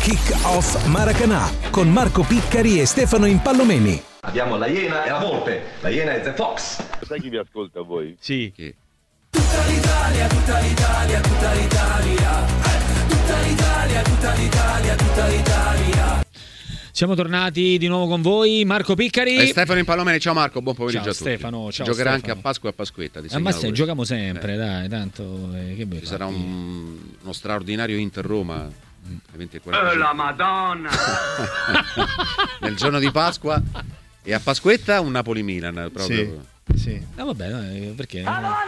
Kick Off Maracanã con Marco Piccari e Stefano Impallomeni. Abbiamo la Iena e la Volpe. La Iena è The Fox. Sai chi vi ascolta a voi? Sì. Chi? Tutta l'Italia, tutta l'Italia, tutta l'Italia. Tutta l'Italia, tutta l'Italia, tutta l'Italia. Siamo tornati di nuovo con voi, Marco Piccari e Stefano Impallomeni. Ciao Marco, buon pomeriggio a tutti. Stefano, ciao. Giocherà Stefano. anche a Pasqua e a Pasquetta. Ma se giochiamo sempre, dai, tanto che ci sarà uno straordinario Inter-Roma. La Madonna! Nel giorno di Pasqua e a Pasquetta un Napoli-Milan proprio. Sì. No, vabbè, no, perché?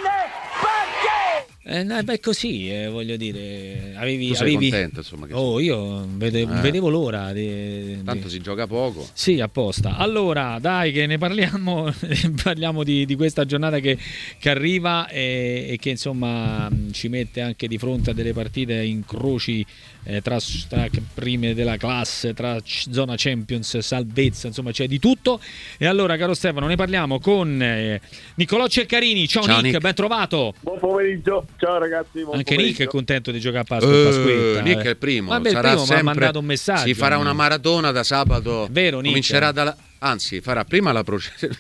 No, beh, così, voglio dire, Tu sei contento, insomma, che io vedevo l'ora tanto si gioca poco. Sì, apposta. Allora, dai, che ne parliamo di questa giornata che arriva e che insomma ci mette anche di fronte a delle partite incroci tra prime della classe, tra zona Champions, salvezza, insomma c'è di tutto. E allora, caro Stefano, ne parliamo con Niccolò Ceccarini. Ciao Nick, ben trovato. Buon pomeriggio, ciao ragazzi. Anche Nick è contento di giocare a Pasqua e Pasquetta. Nick è il primo. Vabbè, sarà il primo, mi ha mandato un messaggio. Si farà una maratona da sabato. Vero, Nick? Comincerà anzi, farà prima la processione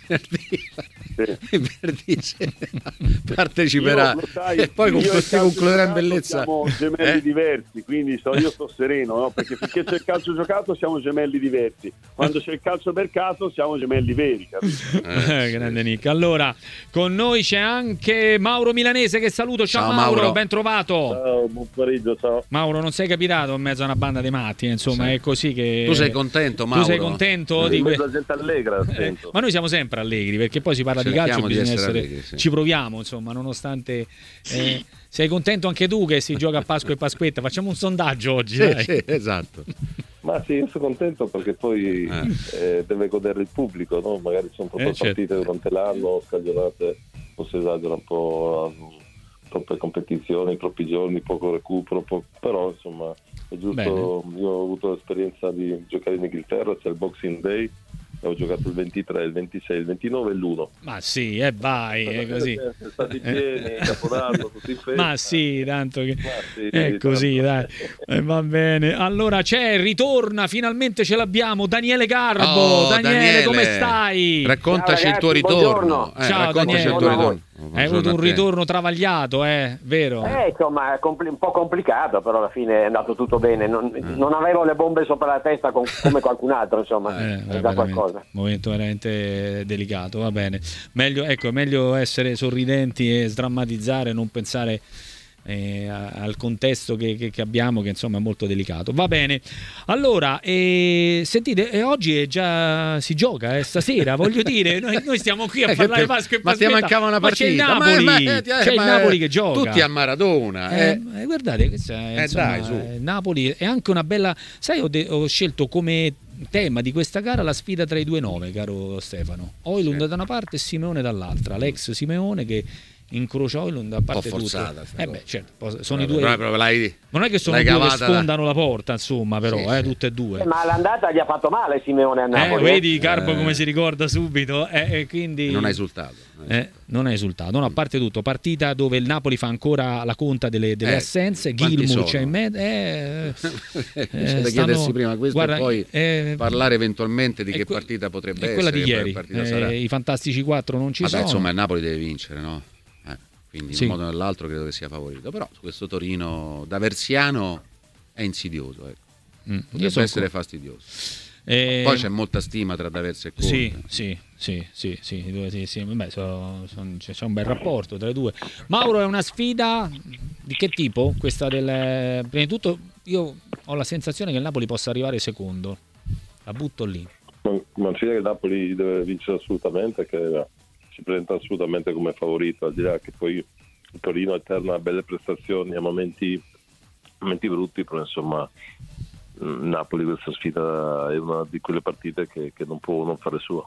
venerdì parteciperà e poi concluderà in bellezza. Siamo gemelli diversi, quindi io sto sereno, no? Perché finché c'è il calcio giocato siamo gemelli diversi, quando c'è il calcio per caso siamo gemelli veri, capito? Grande Nick. Allora, con noi c'è anche Mauro Milanese, che saluto. Ciao Mauro, ben trovato. Ciao, buon pomeriggio, ciao. Mauro, non sei capitato in mezzo a una banda dei matti, insomma, è così che... Tu sei contento, Mauro? Tu sei contento di la gente allegra, ma noi siamo sempre allegri, perché poi si parla di calcio, bisogna essere allegri, sì. Ci proviamo, insomma, nonostante sei contento anche tu che si gioca a Pasqua e Pasquetta? Facciamo un sondaggio oggi, dai. Sì, esatto. Ma sì, io sono contento perché poi deve godere il pubblico, no? Magari sono troppe partite durante l'anno, scagionate, forse esagera un po', troppe competizioni, troppi giorni, poco recupero, però insomma è giusto. Bene. Io ho avuto l'esperienza di giocare in Inghilterra, c'è il Boxing Day, ho giocato il 23, il 26, il 29 e l'1. Ma sì, vai, è così. Siamo stati pieni, Capodanno, tutti in festa. Ma sì, tanto che è così, dai. Va bene. Allora ritorna, finalmente ce l'abbiamo, Daniele Garbo. Daniele, come stai? Raccontaci Ciao, ragazzi, il tuo ritorno. Ciao Daniele. Il tuo ritorno. Hai avuto un ritorno travagliato, vero? Insomma, un po' complicato, però alla fine è andato tutto bene. Non avevo le bombe sopra la testa come qualcun altro, insomma, è da qualcosa. Momento veramente delicato, va bene. Meglio essere sorridenti e sdrammatizzare, non pensare al contesto che abbiamo, che insomma è molto delicato. Va bene. Allora, sentite, oggi è già si gioca, stasera, voglio dire, noi stiamo qui a parlare di Pasqua e Pasquetta, ma ti mancava una partita. C'è il Napoli, c'è il Napoli che gioca. Tutti a Maradona. Guardate, questa insomma, dai, su. Napoli è anche una bella. Sai, ho scelto come tema di questa gara la sfida tra i due nove, caro Stefano. Højlund da una parte e Simeone dall'altra. L'ex Simeone che incrocia Højlund a parte forzata, tutte. Certo, sono i due. Ma non è che sono due che sfondano la porta, insomma, però, tutte e due. Ma l'andata gli ha fatto male Simeone a Napoli. Vedi Carbo come si ricorda subito, quindi non ha esultato. Non ha esultato, no, a parte tutto, partita dove il Napoli fa ancora la conta delle assenze. Gilmour c'è in mezzo. C'è da chiedersi prima questo, guarda, e poi parlare eventualmente di che partita potrebbe essere. Quella di ieri, i fantastici 4 non ci sono. Insomma, il Napoli deve vincere, no? Quindi in un modo o nell'altro credo che sia favorito, però questo Torino da Versiano è insidioso, potrebbe essere fastidioso. Poi c'è molta stima tra D'Aversa e Conte. Sì. Vabbè, c'è un bel rapporto tra i due. Mauro, è una sfida di che tipo? Questa prima di tutto io ho la sensazione che il Napoli possa arrivare secondo, la butto lì. Ma c'è che il Napoli deve vincere assolutamente, che si presenta assolutamente come favorito, al di là che poi il Torino alterna belle prestazioni a momenti brutti, però insomma Napoli questa sfida è una di quelle partite che non può non fare sua.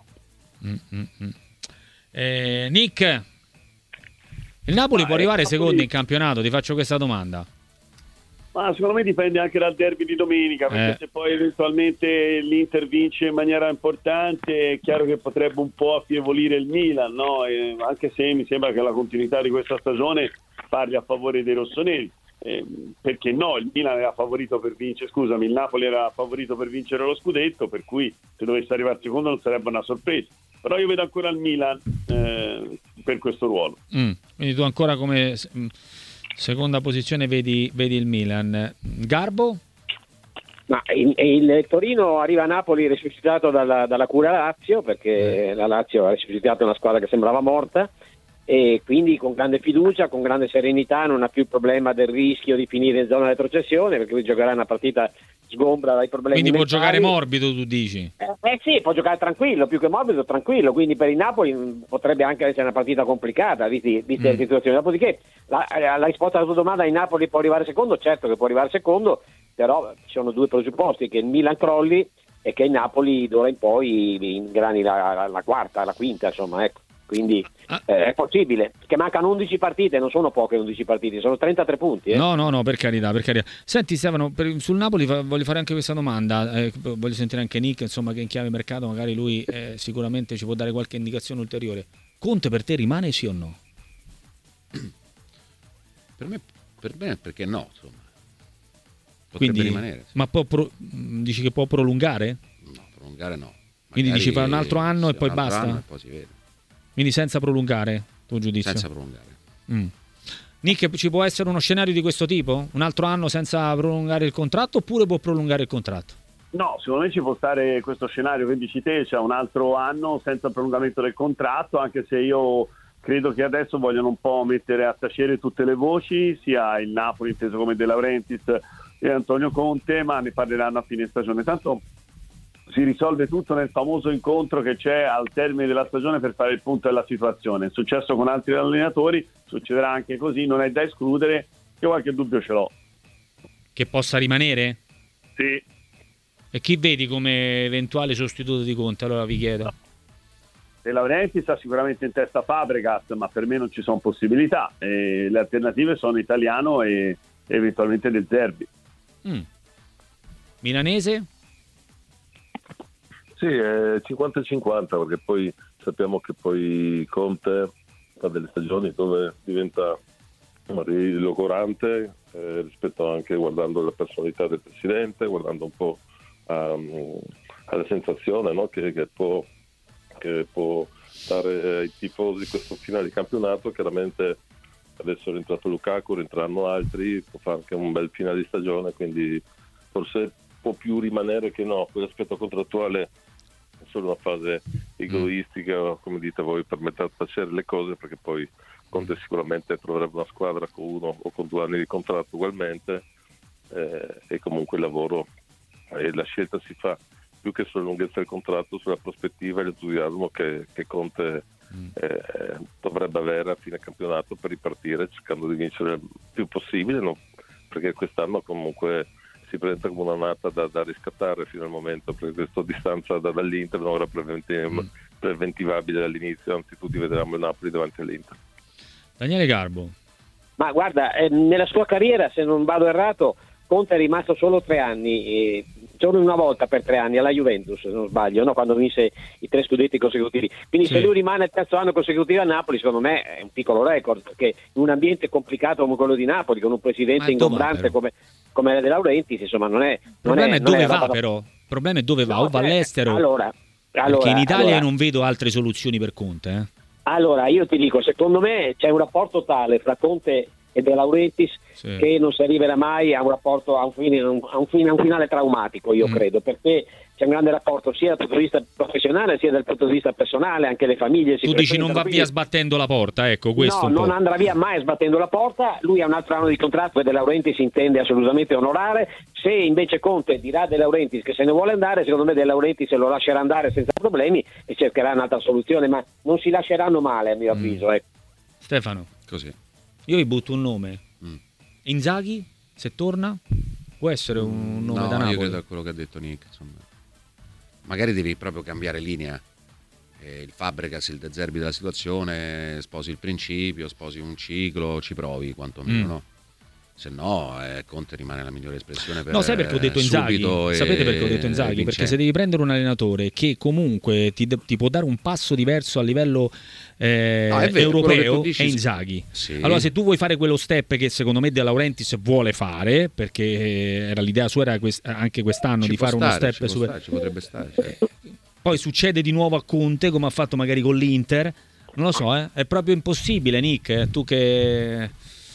Nick, il Napoli può arrivare secondo in campionato? Ti faccio questa domanda. Ma secondo me dipende anche dal derby di domenica, perché se poi eventualmente l'Inter vince in maniera importante è chiaro che potrebbe un po' affievolire il Milan, no? Anche se mi sembra che la continuità di questa stagione parli a favore dei rossoneri. perché no, il Milan era favorito per vincere, il Napoli era favorito per vincere lo scudetto, per cui se dovesse arrivare secondo non sarebbe una sorpresa, però io vedo ancora il Milan per questo ruolo. Quindi tu ancora come seconda posizione vedi il Milan. Garbo? Ma il Torino arriva a Napoli resuscitato dalla cura Lazio, perché la Lazio ha resuscitato una squadra che sembrava morta, e quindi con grande fiducia, con grande serenità, non ha più il problema del rischio di finire in zona retrocessione, perché lui giocherà una partita sgombra dai problemi quindi mentali. Può giocare morbido, tu dici? Sì, può giocare tranquillo, più che morbido, tranquillo, quindi per il Napoli potrebbe anche essere una partita complicata, viste le situazioni. Dopodiché la risposta alla tua domanda, il Napoli può arrivare secondo? Certo che può arrivare secondo, però ci sono due presupposti: che il Milan crolli e che il Napoli d'ora in poi ingrani la quarta, la quinta, insomma, ecco. Quindi è possibile, che mancano 11 partite, non sono poche 11 partite, sono 33 punti. No, per carità. Senti Stefano, sul Napoli voglio fare anche questa domanda, voglio sentire anche Nick, insomma, che in chiave mercato magari lui sicuramente ci può dare qualche indicazione ulteriore. Conte per te rimane, sì o no? Per me perché no, insomma. Potrebbe quindi rimanere. Sì. Ma dici che può prolungare? No, prolungare no. Quindi dici fa un altro anno e poi basta? Anno e poi si vede. Quindi senza prolungare, tuo giudizio? Senza prolungare. Nick, ci può essere uno scenario di questo tipo? Un altro anno senza prolungare il contratto, oppure può prolungare il contratto? No, secondo me ci può stare questo scenario che dici te, cioè un altro anno senza prolungamento del contratto, anche se io credo che adesso vogliono un po' mettere a tacere tutte le voci, sia il Napoli inteso come De Laurentiis e Antonio Conte, ma ne parleranno a fine stagione. Tanto si risolve tutto nel famoso incontro che c'è al termine della stagione per fare il punto della situazione. È successo con altri allenatori, succederà anche così, non è da escludere, io qualche dubbio ce l'ho. Che possa rimanere? Sì. E chi vedi come eventuale sostituto di Conte? Allora vi chiedo. De Laurentiis ha sicuramente in testa Fabregas, ma per me non ci sono possibilità. Le alternative sono Italiano e eventualmente Del Zerbi. Milanese? Sì, è 50-50, perché poi sappiamo che poi Conte fa delle stagioni dove diventa logorante rispetto anche guardando la personalità del presidente, guardando un po' alla sensazione, no? che può dare ai tifosi questo finale di campionato. Chiaramente adesso è rientrato Lukaku, rientreranno altri, può fare anche un bel finale di stagione, quindi forse può più rimanere che no. Quell'aspetto contrattuale è solo una fase egoistica, come dite voi, per mettere a tacere le cose, perché poi Conte sicuramente troverebbe una squadra con 1 o con 2 anni di contratto ugualmente, e comunque il lavoro e la scelta si fa più che sulla lunghezza del contratto, sulla prospettiva e l'entusiasmo che Conte dovrebbe avere a fine campionato per ripartire cercando di vincere il più possibile, no? Perché quest'anno comunque si presenta come un'annata da riscattare fino al momento, perché questa distanza dall'Inter non era preventivabile all'inizio, anzi tutti vedevamo il Napoli davanti all'Inter. Daniele Garbo. Ma guarda, nella sua carriera, se non vado errato, Conte è rimasto solo 3 anni, solo una volta per 3 anni alla Juventus, se non sbaglio, no? Quando vinse i 3 scudetti consecutivi. Quindi se lui rimane il terzo anno consecutivo a Napoli, secondo me è un piccolo record, perché in un ambiente complicato come quello di Napoli, con un presidente ingombrante come la De Laurentiis, insomma non è... Il problema è dove va, però. Il problema è dove va, o va all'estero. Allora, perché in Italia non vedo altre soluzioni per Conte. Allora, io ti dico, secondo me c'è un rapporto tale fra Conte e De Laurentiis che non si arriverà mai a un rapporto, a un finale traumatico, io credo, perché c'è un grande rapporto sia dal punto di vista professionale sia dal punto di vista personale, anche le famiglie si tu dici non va via sbattendo la porta, ecco, questo no, non andrà via mai sbattendo la porta. Lui ha un altro anno di contratto e De Laurentiis intende assolutamente onorare. Se invece Conte dirà a De Laurentiis che se ne vuole andare, secondo me De Laurentiis lo lascerà andare senza problemi e cercherà un'altra soluzione, ma non si lasceranno male, a mio avviso. Stefano, così io vi butto un nome. Inzaghi, se torna, può essere un nome da Napoli? Io credo a quello che ha detto Nick, insomma. Magari devi proprio cambiare linea, il Fabregas, il De Zerbi della situazione, sposi il principio, sposi un ciclo, ci provi quantomeno, no? Se no, Conte rimane la migliore espressione per sai perché ho detto Inzaghi? Sapete perché ho detto Inzaghi? Perché se devi prendere un allenatore che comunque ti può dare un passo diverso a livello europeo, è Inzaghi. Sì. Allora, se tu vuoi fare quello step che secondo me De Laurentiis vuole fare, perché era l'idea sua era anche quest'anno di fare uno step super. Ci potrebbe stare. Certo. Poi succede di nuovo a Conte, come ha fatto magari con l'Inter. Non lo so, è proprio impossibile, Nick. Tu che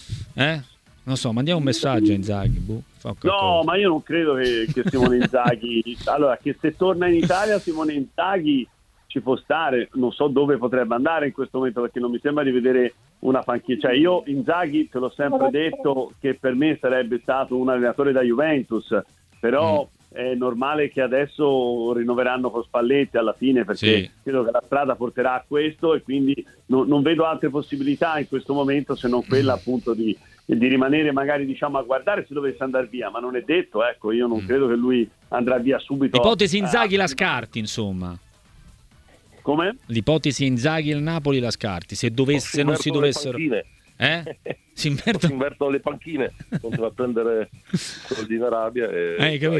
non so, mandiamo un messaggio a Inzaghi. No, ma io non credo che Simone Inzaghi allora, che se torna in Italia Simone Inzaghi ci può stare, non so dove potrebbe andare in questo momento, perché non mi sembra di vedere una panchina. Cioè, io Inzaghi te l'ho sempre detto che per me sarebbe stato un allenatore da Juventus, però è normale che adesso rinnoveranno con Spalletti alla fine, perché credo che la strada porterà a questo, e quindi non vedo altre possibilità in questo momento se non quella appunto di rimanere magari, diciamo, a guardare se dovesse andare via, ma non è detto, ecco, io non credo che lui andrà via subito. Ipotesi Inzaghi la scarti, insomma. Come? L'ipotesi Inzaghi e il Napoli la scarti, se non si dovessero si invertono le panchine, continua a prendere soldi in Arabia e che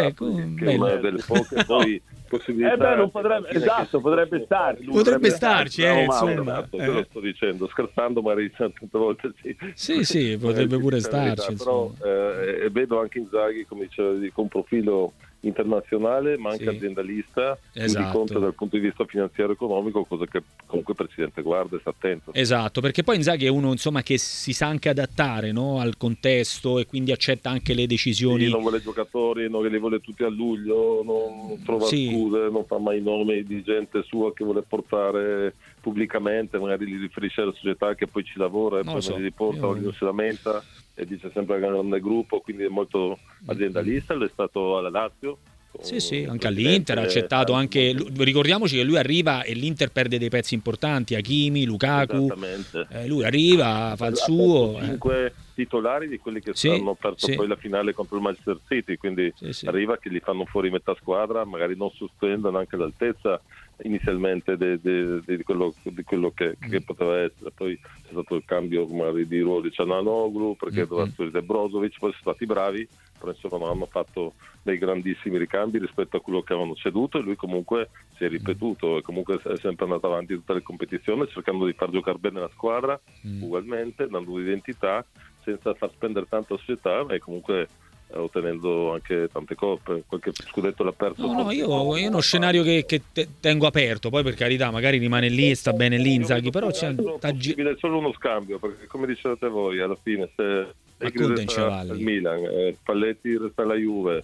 è una delle poche poi possibilità. Non potrebbe, potrebbe starci. Potrebbe starci, insomma. Te lo sto dicendo, scherzando, magari tante volte sì, potrebbe pure starci. Però vedo anche Inzaghi, come dicevo, con un profilo internazionale ma anche aziendalista, quindi conta dal punto di vista finanziario e economico, cosa che comunque il presidente guarda e sta attento. Esatto, perché poi Inzaghi è uno, insomma, che si sa anche adattare, no, al contesto, e quindi accetta anche le decisioni. Non vuole giocatori, non li vuole tutti a luglio, non trova scuse, non fa mai nomi di gente sua che vuole portare pubblicamente, magari li riferisce alla società che poi ci lavora e poi li riporta, non si lamenta e dice sempre che è un grande gruppo, quindi è molto aziendalista. Lui è stato alla Lazio, sì, anche all'Inter ha accettato anche, ricordiamoci che lui arriva e l'Inter perde dei pezzi importanti, Hakimi, Lukaku, lui arriva, fa il suo, 5 titolari di quelli che hanno perso poi la finale contro il Manchester City, quindi arriva che li fanno fuori metà squadra, magari non sostenendo neanche l'altezza inizialmente di quello che poteva essere. Poi c'è stato il cambio magari di ruolo di Çalhanoğlu, perché doveva essere Brozovic, poi sono stati bravi, però insomma non hanno fatto dei grandissimi ricambi rispetto a quello che avevano ceduto, e lui comunque si è ripetuto e comunque è sempre andato avanti in tutte le competizioni, cercando di far giocare bene la squadra ugualmente, dando un'identità senza far spendere tanto la società, e comunque ottenendo anche tante coppe, qualche scudetto l'ha perso. No, io uno scenario che tengo aperto, poi per carità magari rimane lì, sta bene lì Inzaghi, però c'è solo uno scambio, perché come dicevate voi, alla fine se resta il Milan, Spalletti resta la Juve,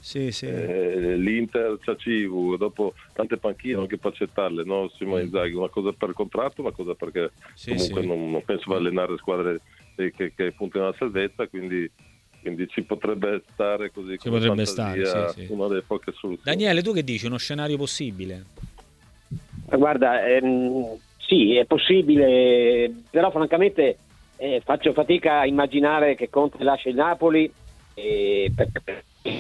l'Inter c'ha Civu, dopo tante panchine anche per accettarle, no? Simone Inzaghi, una cosa per contratto, una cosa perché comunque non penso va allenare squadre che puntano alla salvezza, quindi ci potrebbe stare così, ci potrebbe stare, una delle poche soluzioni. Daniele, tu che dici? Uno scenario possibile? Guarda, sì, è possibile, però francamente faccio fatica a immaginare che Conte lascia il Napoli, perché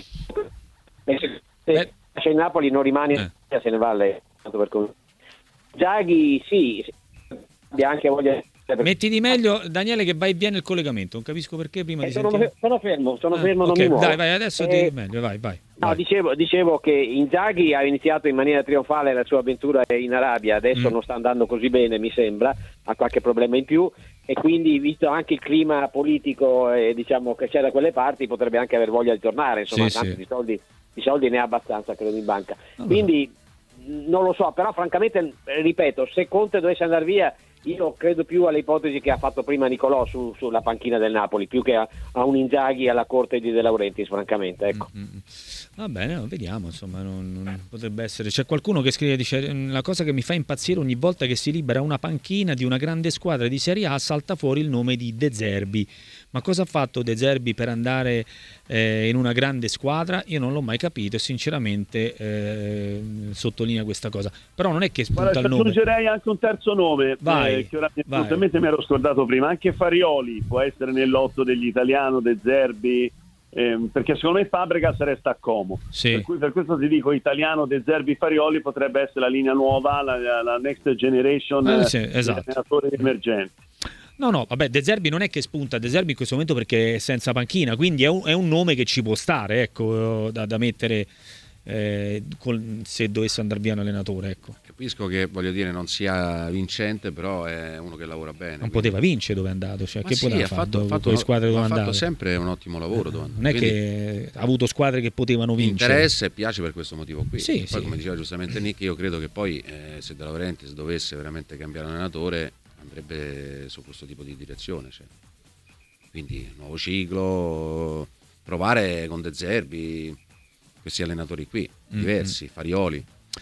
se lascia il Napoli non rimane, se ne va Inzaghi, sì, abbia anche voglia. Metti di meglio, Daniele, che va e viene il collegamento, non capisco perché prima di sentire. Sono fermo, non mi muovo. Vai, adesso ti meglio, vai. No, dicevo che Inzaghi ha iniziato in maniera trionfale la sua avventura in Arabia, adesso non sta andando così bene, mi sembra, ha qualche problema in più, e quindi, visto anche il clima politico diciamo che c'è da quelle parti, potrebbe anche aver voglia di tornare, insomma, tanti di soldi ne ha abbastanza, credo, in banca. Quindi non lo so, però francamente, ripeto, se Conte dovesse andare via, io credo più alle ipotesi che ha fatto prima Nicolò sulla panchina del Napoli, più che a un Inzaghi alla corte di De Laurentiis, francamente, ecco. Va bene, vediamo, insomma, non potrebbe essere. C'è qualcuno che scrive, dice: la cosa che mi fa impazzire ogni volta che si libera una panchina di una grande squadra di Serie A salta fuori il nome di De Zerbi. Ma cosa ha fatto De Zerbi per andare in una grande squadra? Io non l'ho mai capito e sinceramente sottolinea questa cosa. Però non è che spunta il nome. Aggiungerei anche un terzo nome, vai, che ora assolutamente mi ero scordato prima. Anche Farioli può essere nell'otto degli italiani, De Zerbi, perché secondo me Fabregas resta a Como. Per questo ti dico, italiano, De Zerbi, Farioli potrebbe essere la linea nuova, la next generation, esatto. allenatori emergenti. No, vabbè, De Zerbi non è che spunta, De Zerbi in questo momento perché è senza panchina, quindi è un nome che ci può stare, ecco, da mettere se dovesse andare via un allenatore, ecco. Capisco che, voglio dire, non sia vincente, però è uno che lavora bene. Non poteva vincere dove è andato, cioè, che sì, poteva fare con le squadre dove è andato? Ha fatto sempre un ottimo lavoro. Non è che ha avuto squadre che potevano vincere. Interessa e piace per questo motivo qui. Sì, poi, come diceva giustamente Nick, io credo che poi se De Laurentiis dovesse veramente cambiare allenatore andrebbe su questo tipo di direzione, cioè. Quindi nuovo ciclo, provare con De Zerbi questi allenatori qui, diversi, Farioli.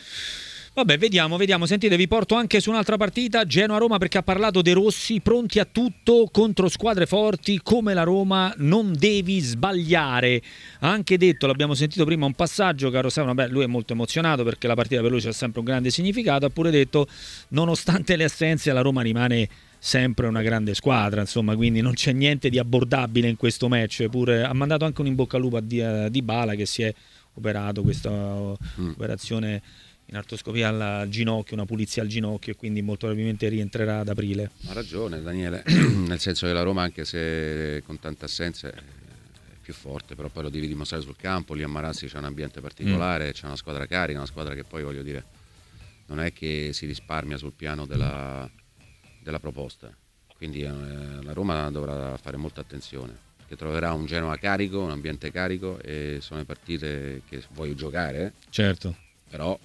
Vabbè, vediamo. Sentite, vi porto anche su un'altra partita, Genoa-Roma, perché ha parlato De Rossi, pronti a tutto contro squadre forti come la Roma, non devi sbagliare. Ha anche detto, l'abbiamo sentito prima un passaggio, caro Stefano, lui è molto emozionato perché la partita per lui c'ha sempre un grande significato, ha pure detto, nonostante le assenze, la Roma rimane sempre una grande squadra, insomma, quindi non c'è niente di abbordabile in questo match. Pure ha mandato anche un in bocca al lupo a Dybala, che si è operato questa operazione in artroscopia al ginocchio, una pulizia al ginocchio, e quindi molto probabilmente rientrerà ad aprile. Ha ragione Daniele, nel senso che la Roma, anche se con tante assenze, è più forte, però poi lo devi dimostrare sul campo. Lì a Marassi c'è un ambiente particolare, c'è una squadra carica, una squadra che poi, voglio dire, non è che si risparmia sul piano della proposta, quindi la Roma dovrà fare molta attenzione, che troverà un Genoa carico, un ambiente carico, e sono le partite che vuoi giocare, certo, però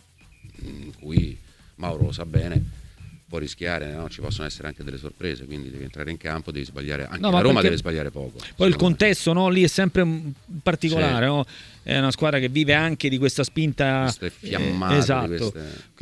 in cui Mauro lo sa bene, può rischiare, no? Ci possono essere anche delle sorprese, quindi devi entrare in campo, devi sbagliare, anche la Roma deve sbagliare poco. Poi il contesto, no? Lì è sempre particolare, sì. No? È una squadra che vive anche di questa spinta, queste fiammate, esatto,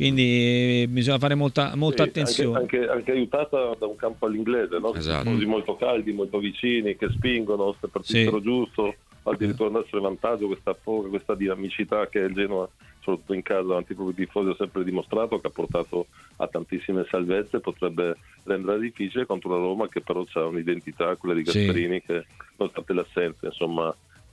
quindi bisogna fare molta attenzione, anche aiutata da un campo all'inglese, no? Esatto. Molto caldi, molto vicini, che spingono, se partissero giusto, addirittura andassero in vantaggio, questa foga, questa dinamicità che il Genoa, soprattutto in casa davanti ai propri tifosi, ha sempre dimostrato, che ha portato a tantissime salvezze, potrebbe rendere difficile contro la Roma, che però ha un'identità, quella di Gasperini, che nonostante le assenze, insomma,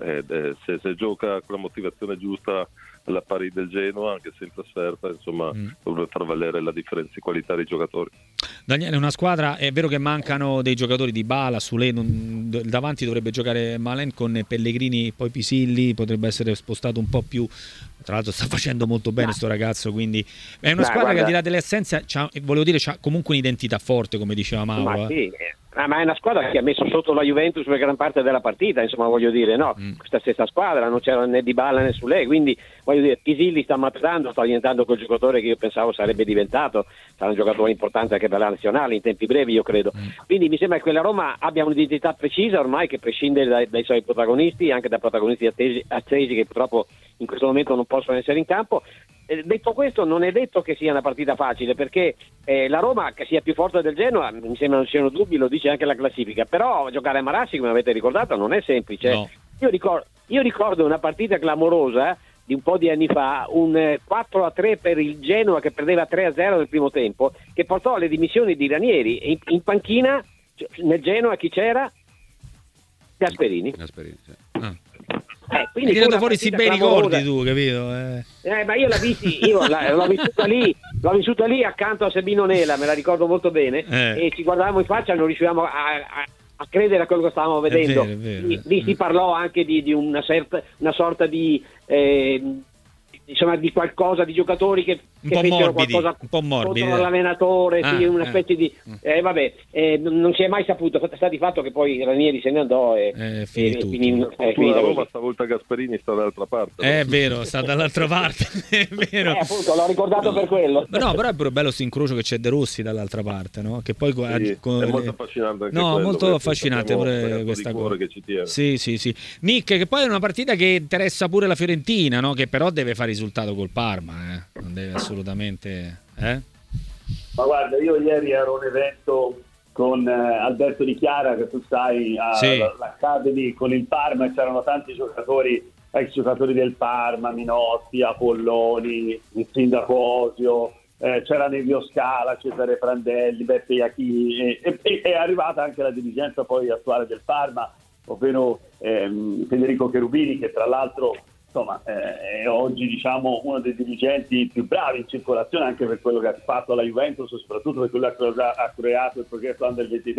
se gioca con la motivazione giusta alla pari del Genoa, anche se in trasferta, insomma, dovrebbe far valere la differenza di qualità dei giocatori. Daniele, una squadra, è vero che mancano dei giocatori, di Dybala, Soulé, davanti dovrebbe giocare Malen con Pellegrini, poi Pisilli potrebbe essere spostato un po' più, tra l'altro sta facendo molto bene sto ragazzo, quindi è una squadra che al di là delle assenze volevo dire c'ha comunque un'identità forte, come diceva Mauro. Ma sì, ma è una squadra che ha messo sotto la Juventus per gran parte della partita, insomma, voglio dire, no, questa stessa squadra non c'era né Dybala né Soulé, quindi voglio dire, Pisilli sta maturando, sta diventando quel giocatore che io pensavo sarebbe diventato, sarà un giocatore importante anche per la nazionale in tempi brevi, io credo. Quindi mi sembra che la Roma abbia un'identità precisa ormai, che prescinde dai suoi protagonisti, anche da protagonisti attesi che purtroppo in questo momento non possono essere in campo. Detto questo, non è detto che sia una partita facile, perché la Roma, che sia più forte del Genoa, mi sembra non ci siano dubbi, lo dice anche la classifica, però giocare a Marassi, come avete ricordato, non è semplice. No. Io ricordo una partita clamorosa di un po' di anni fa, un 4-3 per il Genoa che perdeva 3-0 nel primo tempo, che portò alle dimissioni di Ranieri, e in panchina nel Genoa chi c'era? Gasperini, sì. Quindi hai tirato fuori si bei ricordi tu, capito? Ma io l'ho vissuta lì accanto a Sabino Nela, me la ricordo molto bene, e ci guardavamo in faccia e non riuscivamo a credere a quello che stavamo vedendo. È vero. Lì si parlò anche di una sorta di insomma, di qualcosa, di giocatori che fecero qualcosa contro l'allenatore, una specie di non si è mai saputo, sta di fatto che poi Ranieri se ne andò e la Roma stavolta Gasperini sta dall'altra parte. È vero, sta dall'altra parte, è vero. Appunto, l'ho ricordato per quello. No, però è pure bello questo incrocio che c'è De Rossi dall'altra parte, no? Che poi è molto affascinante anche quello, molto affascinante pure questa cosa che ci tiene. Sì. Nick, che poi è una partita che interessa pure la Fiorentina, no? Che però deve fare risultato col Parma, non deve assolutamente, Ma guarda, io ieri ero a un evento con Alberto Di Chiara, che tu sai, all'Academy con il Parma, e c'erano tanti giocatori, ex giocatori del Parma, Minotti, Apolloni, il sindaco Osio, c'era Nevio Scala, Cesare Prandelli, Beppe Iachini, e è arrivata anche la dirigenza poi attuale del Parma, ovvero Federico Cherubini, che tra l'altro insomma è oggi, diciamo, uno dei dirigenti più bravi in circolazione, anche per quello che ha fatto alla Juventus, soprattutto per quello che ha creato il progresso Under 23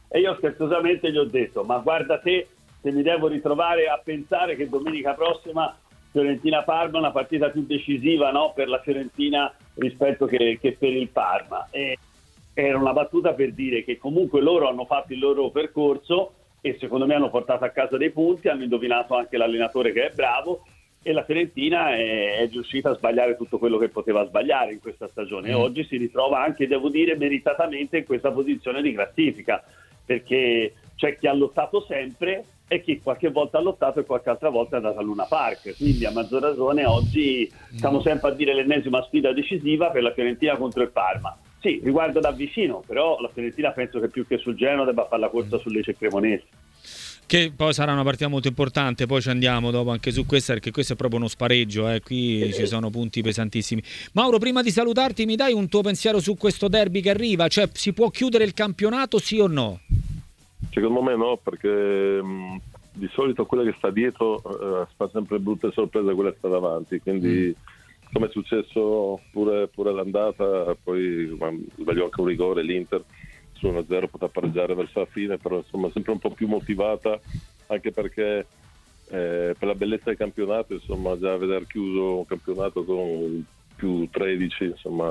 E io scherzosamente gli ho detto: ma guarda te, se mi devo ritrovare a pensare che domenica prossima Fiorentina-Parma è una partita più decisiva, no, per la Fiorentina rispetto che per il Parma. E era una battuta per dire che comunque loro hanno fatto il loro percorso e secondo me hanno portato a casa dei punti, hanno indovinato anche l'allenatore che è bravo, e la Fiorentina è riuscita a sbagliare tutto quello che poteva sbagliare in questa stagione. E oggi si ritrova anche, devo dire, meritatamente in questa posizione di classifica, perché c'è chi ha lottato sempre e chi qualche volta ha lottato e qualche altra volta è andato a Luna Park, quindi a maggior ragione oggi stiamo sempre a dire l'ennesima sfida decisiva per la Fiorentina contro il Parma. Sì, riguarda da vicino, però la Fiorentina penso che più che sul Genoa debba fare la corsa sul Lecce Cremonese, che poi sarà una partita molto importante. Poi ci andiamo dopo anche su questa, perché questo è proprio uno spareggio, qui ci sono punti pesantissimi. Mauro, prima di salutarti, mi dai un tuo pensiero su questo derby che arriva? Cioè, si può chiudere il campionato, sì o no? Secondo me no, perché di solito quella che sta dietro fa sempre brutte sorprese quella che sta davanti, quindi come è successo pure l'andata, poi sbagliò anche un rigore l'Inter su 1-0, potrà pareggiare verso la fine, però insomma sempre un po' più motivata, anche perché per la bellezza del campionato, insomma, già veder chiuso un campionato con più 13, insomma,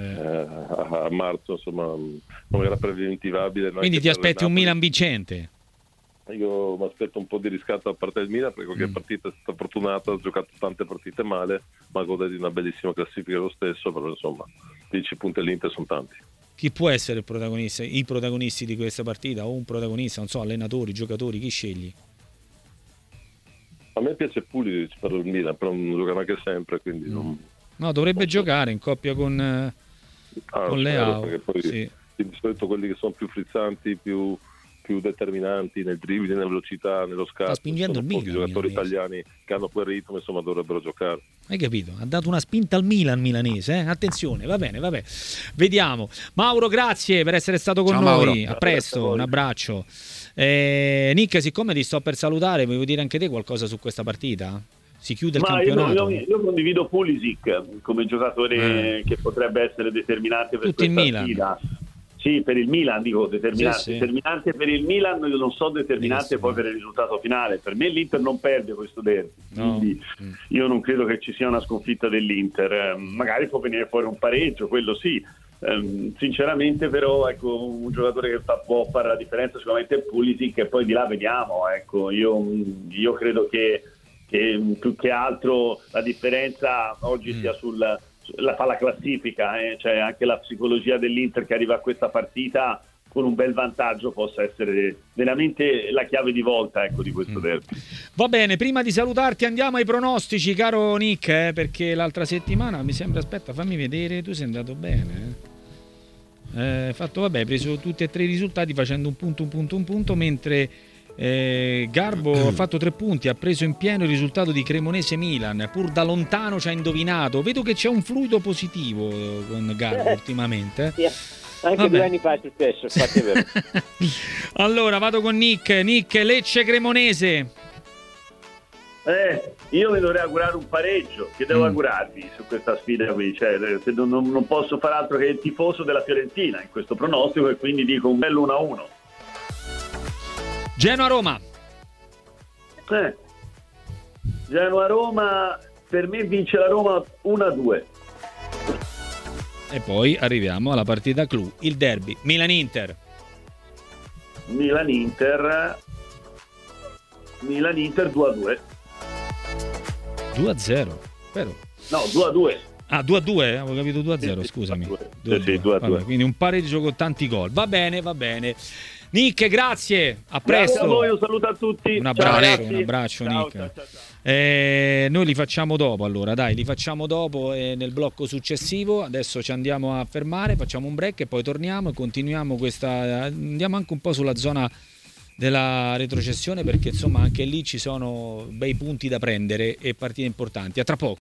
a marzo, insomma, non era preventivabile. Quindi ti aspetti un Milan vincente? Io mi aspetto un po' di riscatto da parte del Milan, perché qualche partita è stata fortunata, ha giocato tante partite male, ma gode di una bellissima classifica lo stesso, però insomma 10 punti all'Inter sono tanti. Chi può essere il protagonista, i protagonisti di questa partita, o un protagonista, non so, allenatori, giocatori, chi scegli? A me piace Pulisic per il Milan, però non gioca neanche sempre, quindi non... No, dovrebbe giocare in coppia con Leao, perché poi sì. Di solito quelli che sono più frizzanti, più determinanti nel dribbling, nella velocità, nello scatto, sta spingendo il Milan, i giocatori italiani che hanno quel ritmo, insomma, dovrebbero giocare. Hai capito? Ha dato una spinta al Milan milanese, attenzione, va bene, vediamo. Mauro, grazie per essere stato con noi. Mauro. A presto, un abbraccio. Nick, siccome ti sto per salutare, vuoi dire anche te qualcosa su questa partita? Si chiude il campionato? Io condivido Pulisic come giocatore che potrebbe essere determinante per tutti questa sfida. Sì, per il Milan dico determinante. Sì. Determinante per il Milan, io non so determinante poi per il risultato finale. Per me l'Inter non perde questo derby, quindi io non credo che ci sia una sconfitta dell'Inter. Magari può venire fuori un pareggio, quello sì. Sinceramente però, ecco, un giocatore che può fare la differenza sicuramente è Pulisic, e poi di là vediamo. Ecco, io credo che più che altro la differenza oggi sia fa la classifica, cioè anche la psicologia dell'Inter che arriva a questa partita con un bel vantaggio possa essere veramente la chiave di volta, ecco, di questo derby. Va bene, prima di salutarti andiamo ai pronostici, caro Nick, perché l'altra settimana mi sembra, aspetta, fammi vedere, tu sei andato bene. Hai preso tutti e tre i risultati facendo un punto, mentre Garbo ha fatto 3 punti, ha preso in pieno il risultato di Cremonese-Milan, pur da lontano ci ha indovinato. Vedo che c'è un fluido positivo con Garbo ultimamente. Anche 2 anni fa è successo, infatti è vero. Allora vado con Nick, Lecce-Cremonese. Io mi dovrei augurare un pareggio, che devo augurarvi su questa sfida qui, cioè, non posso fare altro che il tifoso della Fiorentina in questo pronostico, e quindi dico un bello 1-1. Genoa-Roma. Genoa-Roma, per me vince la Roma 1-2. E poi arriviamo alla partita clou, il derby Milan-Inter. Milan-Inter 2-2. 2-0, vero? No, 2-2. Ah, 2-2? Avevo capito 2-0, scusami. 2-2. Vabbè, quindi un pareggio con tanti gol. Va bene. Nick, grazie, a presto. Grazie a voi, un saluto a tutti. Un abbraccio, ciao, Nick. Ciao. Noi li facciamo dopo, allora, li facciamo dopo nel blocco successivo. Adesso ci andiamo a fermare, facciamo un break e poi torniamo e continuiamo andiamo anche un po' sulla zona della retrocessione, perché insomma anche lì ci sono bei punti da prendere e partite importanti. A tra poco.